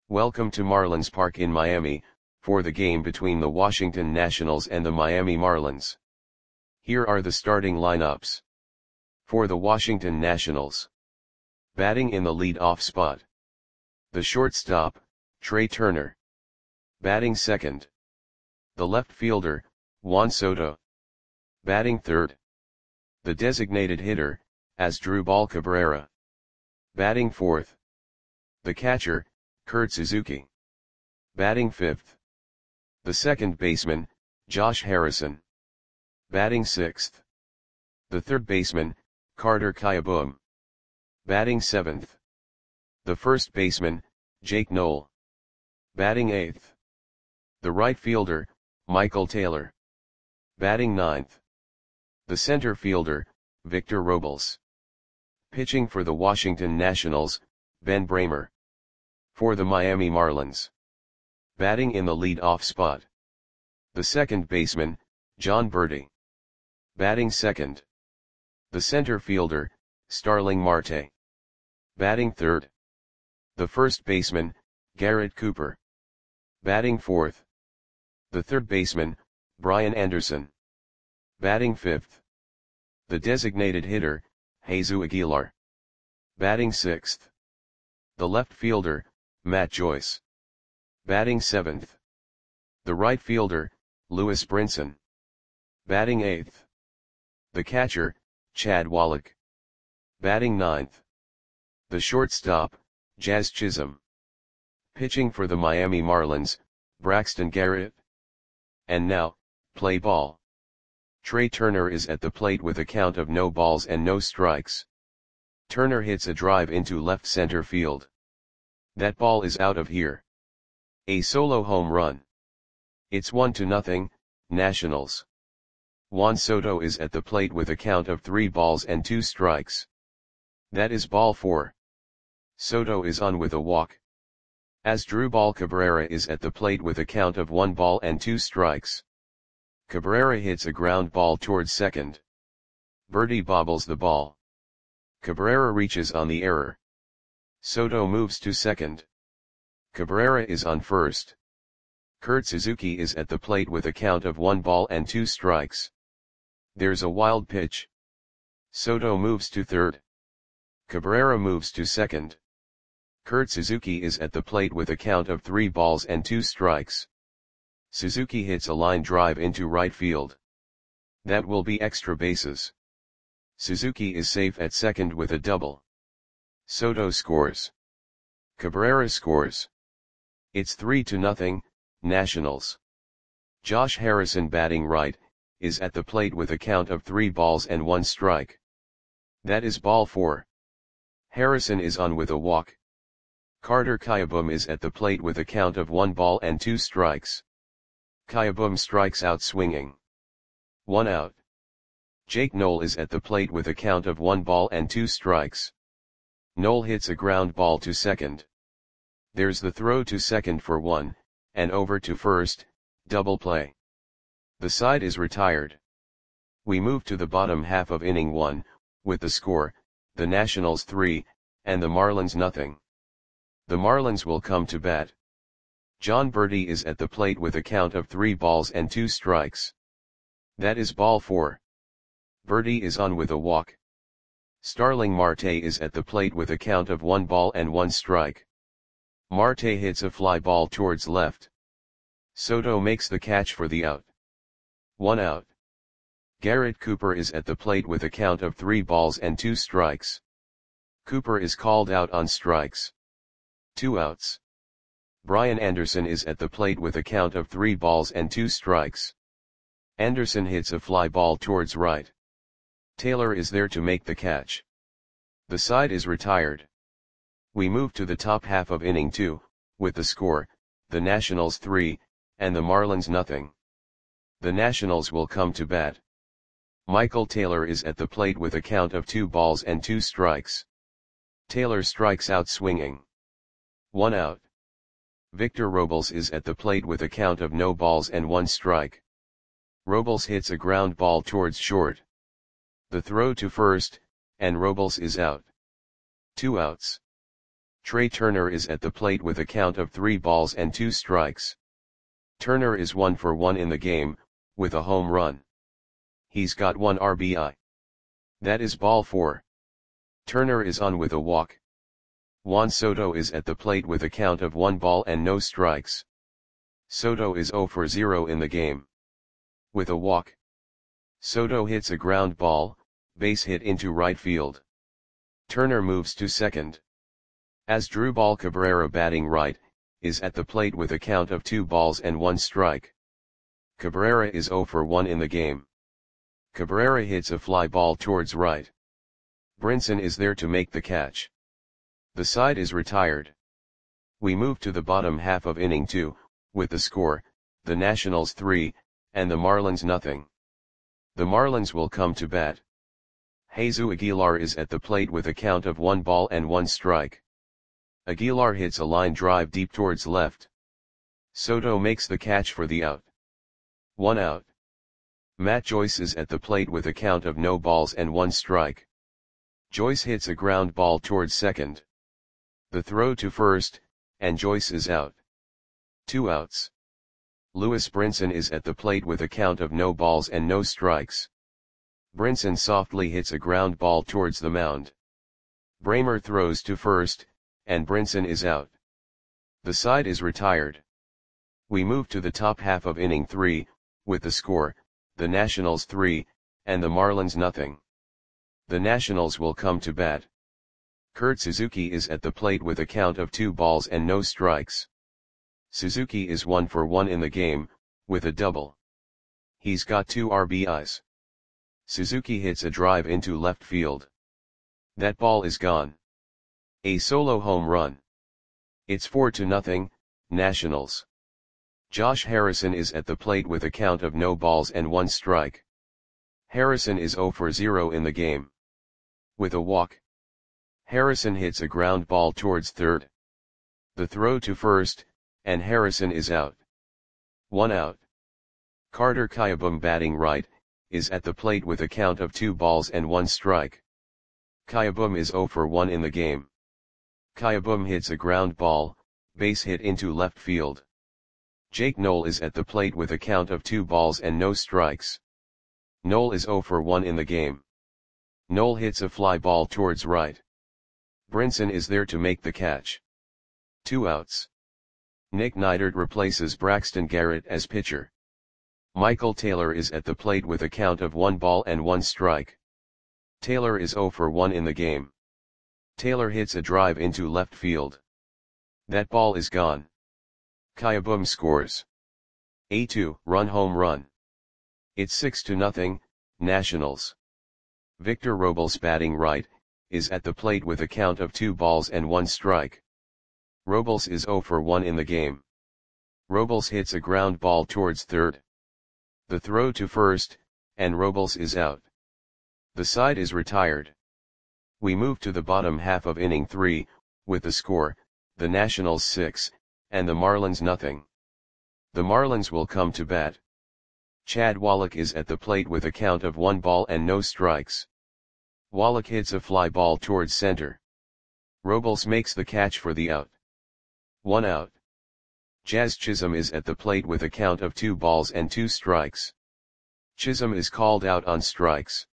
Welcome to Marlins Park in Miami, for the game between the Washington Nationals and the Miami Marlins. Here are the starting lineups. For the Washington Nationals. Batting in the lead-off spot. The shortstop, Trea Turner. Batting second. The left fielder, Juan Soto. Batting third. The designated hitter, Asdrubal Cabrera. Batting fourth. The catcher, Kurt Suzuki. Batting fifth. The second baseman, Josh Harrison. Batting sixth. The third baseman, Carter Kieboom. Batting seventh. The first baseman, Jake Noll. Batting eighth. The right fielder, Michael Taylor. Batting ninth. The center fielder, Victor Robles. Pitching for the Washington Nationals, Ben Bramer. For the Miami Marlins. Batting in the lead-off spot. The second baseman, Jon Berti. Batting second. The center fielder, Starling Marte. Batting third. The first baseman, Garrett Cooper. Batting fourth. The third baseman, Brian Anderson. Batting fifth. The designated hitter, Jesus Aguilar. Batting sixth. The left fielder, Matt Joyce. Batting seventh. The right fielder, Lewis Brinson. Batting eighth. The catcher, Chad Wallach. Batting ninth. The shortstop, Jazz Chisholm. Pitching for the Miami Marlins, Braxton Garrett. And now, play ball. Trea Turner is at the plate with a count of no balls and no strikes. Turner hits a drive into left center field. That ball is out of here. A solo home run. It's 1-0, Nationals. Juan Soto is at the plate with a count of 3 balls and 2 strikes. That is ball 4. Soto is on with a walk. Asdrubal Cabrera is at the plate with a count of 1 ball and 2 strikes. Cabrera hits a ground ball towards second. Berti bobbles the ball. Cabrera reaches on the error. Soto moves to second. Cabrera is on first. Kurt Suzuki is at the plate with a count of 1 ball and 2 strikes. There's a wild pitch. Soto moves to third. Cabrera moves to second. Kurt Suzuki is at the plate with a count of 3 balls and 2 strikes. Suzuki hits a line drive into right field. That will be extra bases. Suzuki is safe at second with a double. Soto scores. Cabrera scores. It's 3-0, Nationals. Josh Harrison, batting right, is at the plate with a count of 3 balls and 1 strike. That is ball 4. Harrison is on with a walk. Carter Kieboom is at the plate with a count of 1 ball and 2 strikes. Kieboom strikes out swinging. 1 out. Jake Noll is at the plate with a count of 1 ball and 2 strikes. Noll hits a ground ball to second. There's the throw to second for 1, and over to first, double play. The side is retired. We move to the bottom half of inning 1, with the score, the Nationals 3, and the Marlins nothing. The Marlins will come to bat. Jon Berti is at the plate with a count of 3 balls and 2 strikes. That is ball 4. Berti is on with a walk. Starling Marte is at the plate with a count of 1 ball and 1 strike. Marte hits a fly ball towards left. Soto makes the catch for the out. 1 out. Garrett Cooper is at the plate with a count of 3 balls and 2 strikes. Cooper is called out on strikes. 2 outs. Brian Anderson is at the plate with a count of 3 balls and 2 strikes. Anderson hits a fly ball towards right. Taylor is there to make the catch. The side is retired. We move to the top half of inning 2, with the score, the Nationals 3, and the Marlins nothing. The Nationals will come to bat. Michael Taylor is at the plate with a count of 2 balls and 2 strikes. Taylor strikes out swinging. 1 out. Victor Robles is at the plate with a count of no balls and 1 strike. Robles hits a ground ball towards short. The throw to first, and Robles is out. 2 outs. Trey Turner is at the plate with a count of 3 balls and 2 strikes. Turner is 1 for 1 in the game, with a home run. He's got 1 RBI. That is ball 4. Turner is on with a walk. Juan Soto is at the plate with a count of 1 ball and no strikes. Soto is 0 for 0 in the game. With a walk. Soto hits a ground ball, base hit into right field. Turner moves to second. Asdrubal Cabrera, batting right, is at the plate with a count of 2 balls and 1 strike. Cabrera is 0 for 1 in the game. Cabrera hits a fly ball towards right. Brinson is there to make the catch. The side is retired. We move to the bottom half of inning 2, with the score, the Nationals 3, and the Marlins nothing. The Marlins will come to bat. Jesus Aguilar is at the plate with a count of 1 ball and 1 strike. Aguilar hits a line drive deep towards left. Soto makes the catch for the out. 1 out. Matt Joyce is at the plate with a count of no balls and 1 strike. Joyce hits a ground ball towards second. The throw to first, and Joyce is out. 2 outs. Lewis Brinson is at the plate with a count of no balls and no strikes. Brinson softly hits a ground ball towards the mound. Bramer throws to first, and Brinson is out. The side is retired. We move to the top half of inning 3, with the score, the Nationals 3, and the Marlins nothing. The Nationals will come to bat. Kurt Suzuki is at the plate with a count of 2 balls and no strikes. Suzuki is 1 for 1 in the game, with a double. He's got 2 RBIs. Suzuki hits a drive into left field. That ball is gone. A solo home run. It's 4-0, Nationals. Josh Harrison is at the plate with a count of no balls and 1 strike. Harrison is 0 for 0 in the game. With a walk. Harrison hits a ground ball towards third. The throw to first, and Harrison is out. 1 out. Carter Kieboom, batting right, is at the plate with a count of 2 balls and 1 strike. Kieboom is 0 for 1 in the game. Kieboom hits a ground ball, base hit into left field. Jake Noll is at the plate with a count of 2 balls and no strikes. Noll is 0 for 1 in the game. Noll hits a fly ball towards right. Brinson is there to make the catch. 2 outs. Nick Neidert replaces Braxton Garrett as pitcher. Michael Taylor is at the plate with a count of 1 ball and 1 strike. Taylor is 0 for 1 in the game. Taylor hits a drive into left field. That ball is gone. Kieboom scores a 2-run home run. It's 6-0, Nationals. Victor Robles, batting right, is at the plate with a count of 2 balls and 1 strike. Robles is 0 for 1 in the game. Robles hits a ground ball towards third. The throw to first, and Robles is out. The side is retired. We move to the bottom half of inning 3, with the score, the Nationals 6, and the Marlins nothing. The Marlins will come to bat. Chad Wallach is at the plate with a count of 1 ball and no strikes. Wallach hits a fly ball towards center. Robles makes the catch for the out. 1 out. Jazz Chisholm is at the plate with a count of 2 balls and 2 strikes. Chisholm is called out on strikes.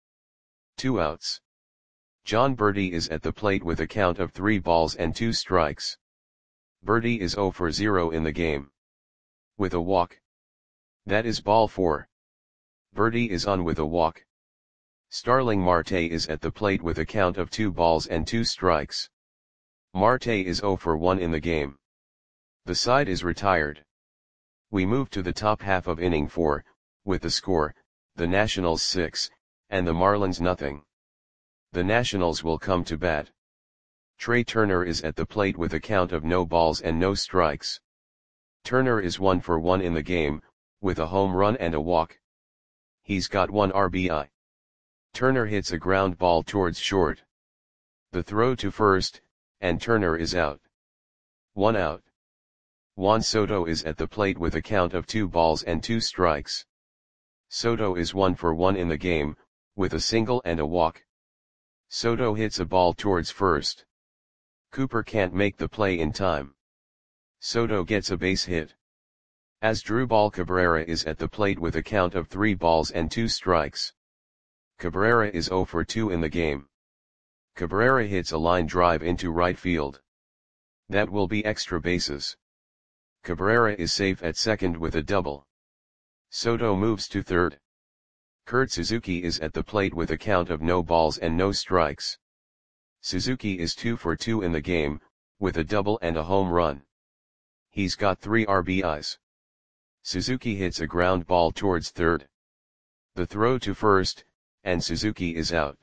2 outs. John Berti is at the plate with a count of 3 balls and 2 strikes. Berti is 0 for 0 in the game. With a walk. That is ball 4. Berti is on with a walk. Starling Marte is at the plate with a count of 2 balls and 2 strikes. Marte is 0 for 1 in the game. The side is retired. We move to the top half of inning 4, with the score, the Nationals 6, and the Marlins nothing. The Nationals will come to bat. Trey Turner is at the plate with a count of no balls and no strikes. Turner is 1 for 1 in the game, with a home run and a walk. He's got 1 RBI. Turner hits a ground ball towards short. The throw to first, and Turner is out. 1 out. Juan Soto is at the plate with a count of 2 balls and 2 strikes. Soto is 1 for 1 in the game, with a single and a walk. Soto hits a ball towards first. Cooper can't make the play in time. Soto gets a base hit. Asdrubal Cabrera is at the plate with a count of 3 balls and 2 strikes. Cabrera is 0 for 2 in the game. Cabrera hits a line drive into right field. That will be extra bases. Cabrera is safe at second with a double. Soto moves to third. Kurt Suzuki is at the plate with a count of no balls and no strikes. Suzuki is 2 for 2 in the game, with a double and a home run. He's got 3 RBIs. Suzuki hits a ground ball towards third. The throw to first, and Suzuki is out.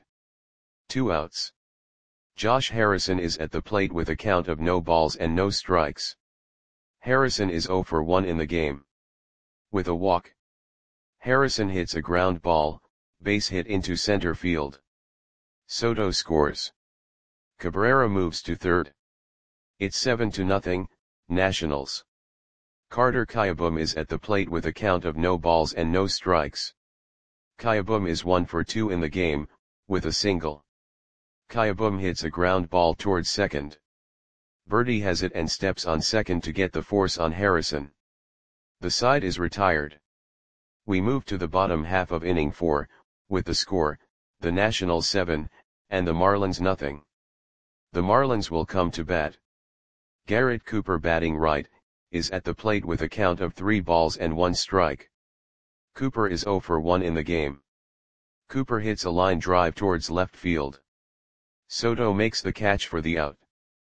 2 outs. Josh Harrison is at the plate with a count of no balls and no strikes. Harrison is 0 for 1 in the game. With a walk. Harrison hits a ground ball, base hit into center field. Soto scores. Cabrera moves to third. It's 7-0, Nationals. Carter Kieboom is at the plate with a count of no balls and no strikes. Kieboom is 1 for 2 in the game, with a single. Kieboom hits a ground ball towards second. Birdie has it and steps on second to get the force on Harrison. The side is retired. We move to the bottom half of inning 4, with the score, the Nationals 7, and the Marlins 0. The Marlins will come to bat. Garrett Cooper batting right, is at the plate with a count of 3 balls and 1 strike. Cooper is 0 for 1 in the game. Cooper hits a line drive towards left field. Soto makes the catch for the out.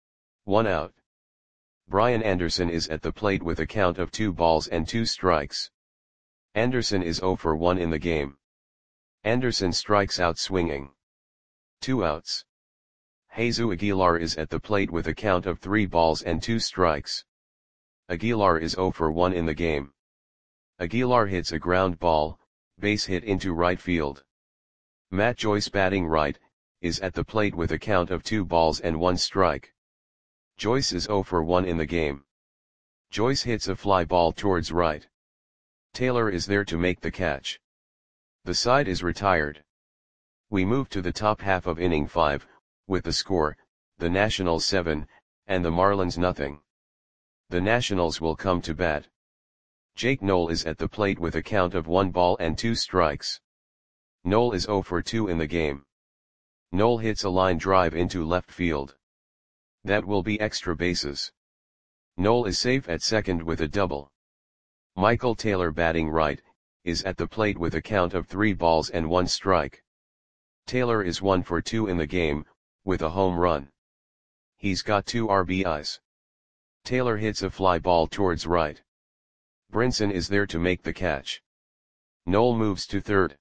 1 out. Brian Anderson is at the plate with a count of 2 balls and 2 strikes. Anderson is 0 for 1 in the game. Anderson strikes out swinging. 2 outs. Jesus Aguilar is at the plate with a count of 3 balls and 2 strikes. Aguilar is 0 for 1 in the game. Aguilar hits a ground ball, base hit into right field. Matt Joyce batting right, is at the plate with a count of 2 balls and 1 strike. Joyce is 0 for 1 in the game. Joyce hits a fly ball towards right. Taylor is there to make the catch. The side is retired. We move to the top half of inning 5, with the score, the Nationals 7, and the Marlins 0. The Nationals will come to bat. Jake Noll is at the plate with a count of 1 ball and 2 strikes. Noll is 0 for 2 in the game. Noll hits a line drive into left field. That will be extra bases. Noll is safe at second with a double. Michael Taylor batting right, is at the plate with a count of 3 balls and 1 strike. Taylor is 1 for 2 in the game, with a home run. He's got 2 RBIs. Taylor hits a fly ball towards right. Brinson is there to make the catch. Noll moves to third.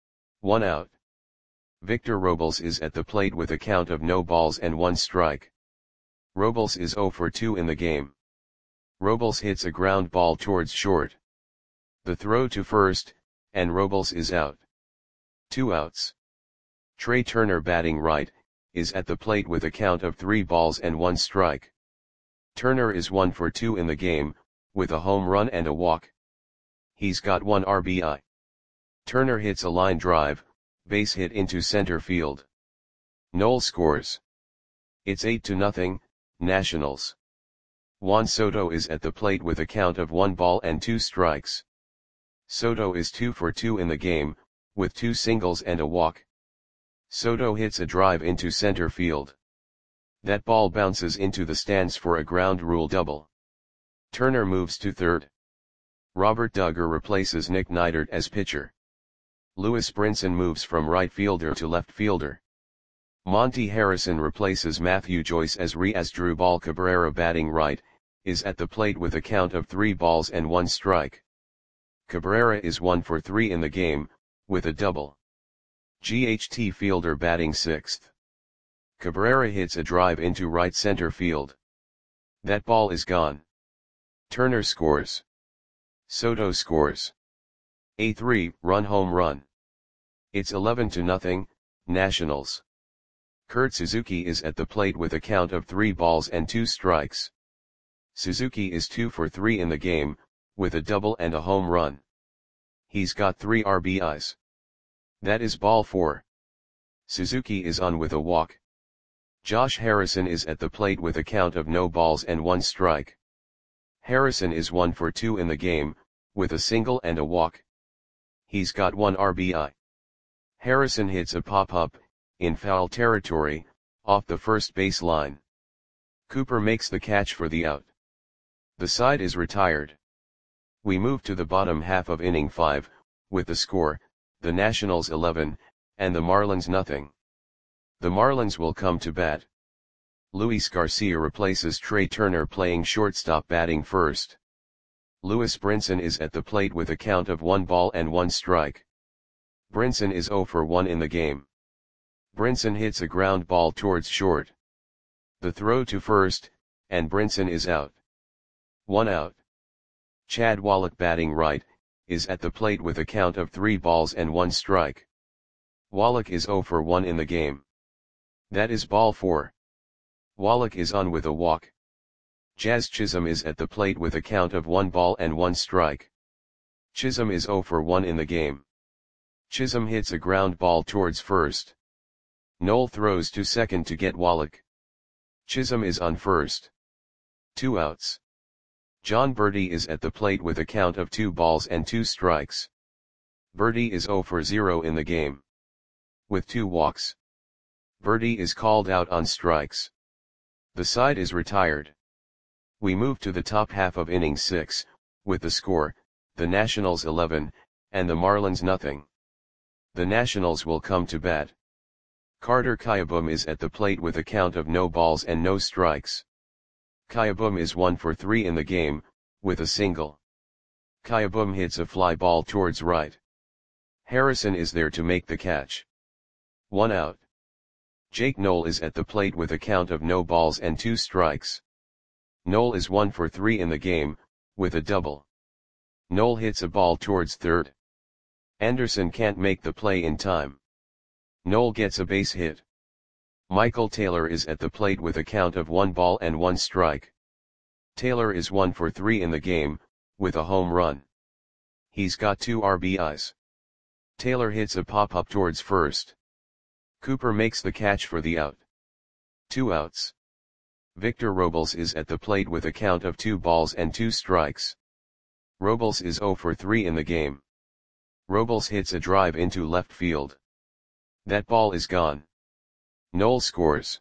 1 out. Victor Robles is at the plate with a count of no balls and 1 strike. Robles is 0 for 2 in the game. Robles hits a ground ball towards short. The throw to first, and Robles is out. 2 outs. Trey Turner batting right, is at the plate with a count of 3 balls and 1 strike. Turner is 1 for 2 in the game, with a home run and a walk. He's got 1 RBI. Turner hits a line drive, base hit into center field. Noll scores. It's 8-0, Nationals. Juan Soto is at the plate with a count of 1 ball and 2 strikes. Soto is 2 for 2 in the game, with 2 singles and a walk. Soto hits a drive into center field. That ball bounces into the stands for a ground rule double. Turner moves to third. Robert Duggar replaces Nick Neidert as pitcher. Lewis Brinson moves from right fielder to left fielder. Monty Harrison replaces Matthew Joyce as Asdrubal Cabrera batting right, is at the plate with a count of 3 balls and 1 strike. Cabrera is 1 for 3 in the game, with a double. GHT Fielder batting 6th. Cabrera hits a drive into right center field. That ball is gone. Turner scores. Soto scores. A 3-run home run. It's 11-0, Nationals. Kurt Suzuki is at the plate with a count of 3 balls and 2 strikes. Suzuki is 2 for 3 in the game, with a double and a home run. He's got 3 RBIs. That is ball 4. Suzuki is on with a walk. Josh Harrison is at the plate with a count of no balls and one strike. Harrison is 1 for 2 in the game, with a single and a walk. He's got 1 RBI. Harrison hits a pop-up, in foul territory, off the first base line. Cooper makes the catch for the out. The side is retired. We move to the bottom half of inning 5, with the score, the Nationals 11, and the Marlins nothing. The Marlins will come to bat. Luis Garcia replaces Trey Turner playing shortstop batting first. Lewis Brinson is at the plate with a count of 1 ball and 1 strike. Brinson is 0 for 1 in the game. Brinson hits a ground ball towards short. The throw to first, and Brinson is out. 1 out. Chad Wallach batting right, is at the plate with a count of 3 balls and 1 strike. Wallach is 0 for 1 in the game. That is ball 4. Wallach is on with a walk. Jazz Chisholm is at the plate with a count of 1 ball and 1 strike. Chisholm is 0 for 1 in the game. Chisholm hits a ground ball towards first. Knoll throws to second to get Wallach. Chisholm is on first. 2 outs. John Berti is at the plate with a count of 2 balls and 2 strikes. Berti is 0 for 0 in the game. With 2 walks. Berti is called out on strikes. The side is retired. We move to the top half of inning 6, with the score, the Nationals 11, and the Marlins nothing. The Nationals will come to bat. Carter Kieboom is at the plate with a count of no balls and no strikes. Kieboom is 1 for 3 in the game, with a single. Kieboom hits a fly ball towards right. Harrison is there to make the catch. 1 out. Jake Knoll is at the plate with a count of no balls and 2 strikes. Knoll is 1 for 3 in the game, with a double. Knoll hits a ball towards third. Anderson can't make the play in time. Knoll gets a base hit. Michael Taylor is at the plate with a count of 1 ball and 1 strike. Taylor is 1 for 3 in the game, with a home run. He's got 2 RBIs. Taylor hits a pop-up towards first. Cooper makes the catch for the out. 2 outs. Victor Robles is at the plate with a count of 2 balls and 2 strikes. Robles is 0 for 3 in the game. Robles hits a drive into left field. That ball is gone. Knoll scores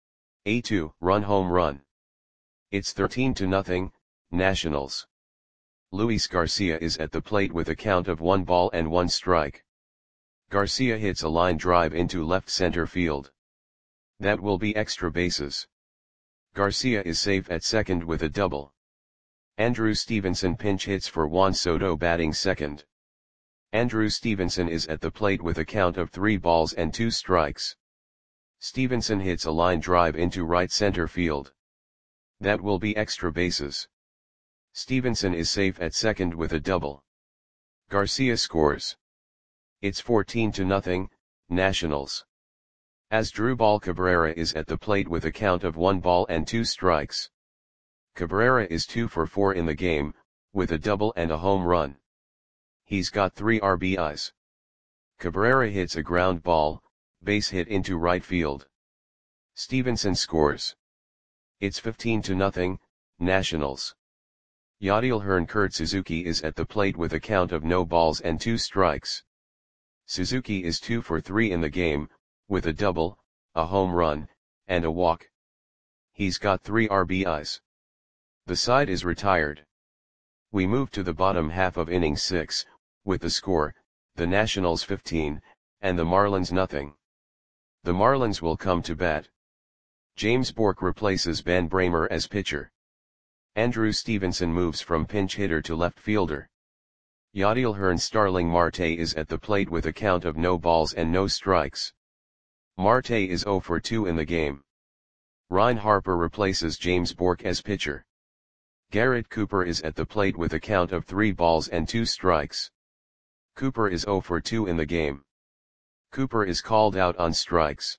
a 2-run home run. It's 13-0, Nationals. Luis Garcia is at the plate with a count of 1 ball and 1 strike. Garcia hits a line drive into left center field. That will be extra bases. Garcia is safe at second with a double. Andrew Stevenson pinch hits for Juan Soto batting second. Andrew Stevenson is at the plate with a count of 3 balls and 2 strikes. Stevenson hits a line drive into right center field. That will be extra bases. Stevenson is safe at second with a double. Garcia scores. It's 14-0, Nationals. Asdrubal Cabrera is at the plate with a count of 1 ball and 2 strikes. Cabrera is 2 for 4 in the game, with a double and a home run. He's got 3 RBIs. Cabrera hits a ground ball, base hit into right field. Stevenson scores. It's 15-0, Nationals. Yadiel Hearn Suzuki is at the plate with a count of no balls and 2 strikes. Suzuki is 2 for 3 in the game, with a double, a home run, and a walk. He's got 3 RBIs. The side is retired. We move to the bottom half of inning 6, with the score, the Nationals 15, and the Marlins nothing. The Marlins will come to bat. James Bourque replaces Ben Bramer as pitcher. Andrew Stevenson moves from pinch hitter to left fielder. Yadiel Hearn Starling Marte is at the plate with a count of no balls and no strikes. Marte is 0 for 2 in the game. Ryan Harper replaces James Bourque as pitcher. Garrett Cooper is at the plate with a count of 3 balls and 2 strikes. Cooper is 0 for 2 in the game. Cooper is called out on strikes.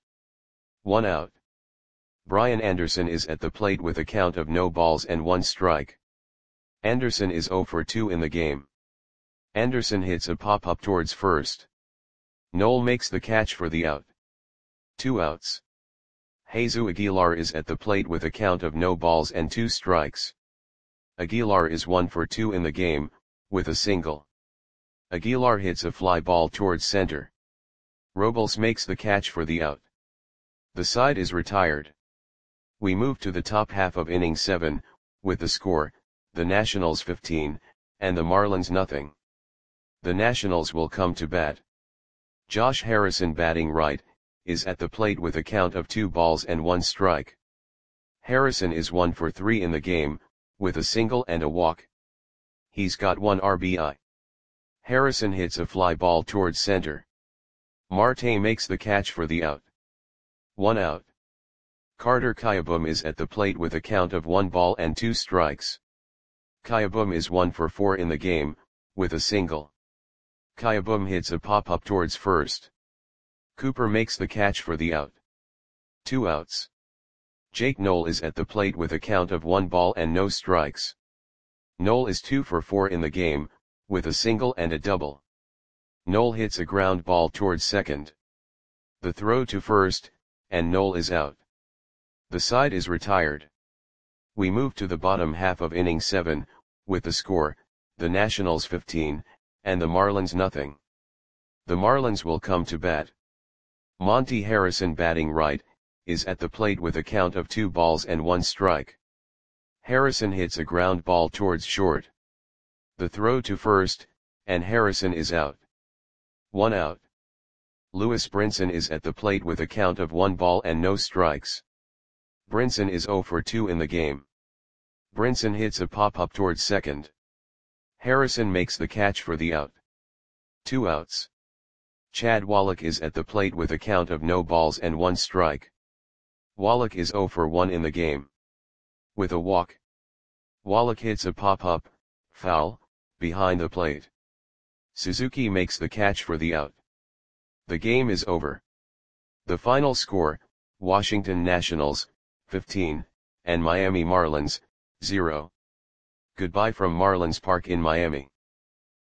1 out. Brian Anderson is at the plate with a count of no balls and 1 strike. Anderson is 0 for 2 in the game. Anderson hits a pop-up towards first. Knoll makes the catch for the out. 2 outs. Jesus Aguilar is at the plate with a count of no balls and 2 strikes. Aguilar is 1 for 2 in the game, with a single. Aguilar hits a fly ball towards center. Robles makes the catch for the out. The side is retired. We move to the top half of inning 7, with the score, the Nationals 15, and the Marlins nothing. The Nationals will come to bat. Josh Harrison, batting right, is at the plate with a count of 2 balls and 1 strike. Harrison is 1 for 3 in the game, with a single and a walk. He's got 1 RBI. Harrison hits a fly ball towards center. Marte makes the catch for the out. 1 out. Carter Kieboom is at the plate with a count of 1 ball and 2 strikes. Kieboom is 1 for 4 in the game, with a single. Kieboom hits a pop-up towards first. Cooper makes the catch for the out. 2 outs. Jake Noll is at the plate with a count of 1 ball and no strikes. Noll is 2 for 4 in the game, with a single and a double. Noll hits a ground ball towards second. The throw to first, and Noll is out. The side is retired. We move to the bottom half of inning 7, with the score, the Nationals 15, and the Marlins nothing. The Marlins will come to bat. Monty Harrison, batting right, is at the plate with a count of 2 balls and 1 strike. Harrison hits a ground ball towards short. The throw to first, and Harrison is out. 1 out. Lewis Brinson is at the plate with a count of 1 ball and no strikes. Brinson is 0 for 2 in the game. Brinson hits a pop-up towards second. Harrison makes the catch for the out. 2 outs. Chad Wallach is at the plate with a count of no balls and 1 strike. Wallach is 0 for 1 in the game. With a walk. Wallach hits a pop-up, foul, behind the plate. Suzuki makes the catch for the out. The game is over. The final score, Washington Nationals, 15, and Miami Marlins, 0. Goodbye from Marlins Park in Miami.